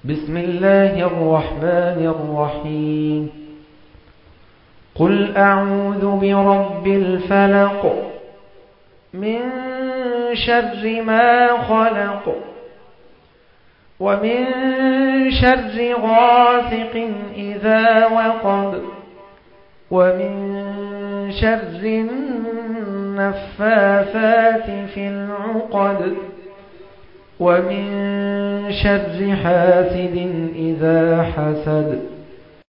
بسم الله الرحمن الرحيم. قل أعوذ برب الفلق من شر ما خلق ومن شر غاسق إذا وقب ومن شر النفاثات في العقد ومن شر حاسد إذا حسد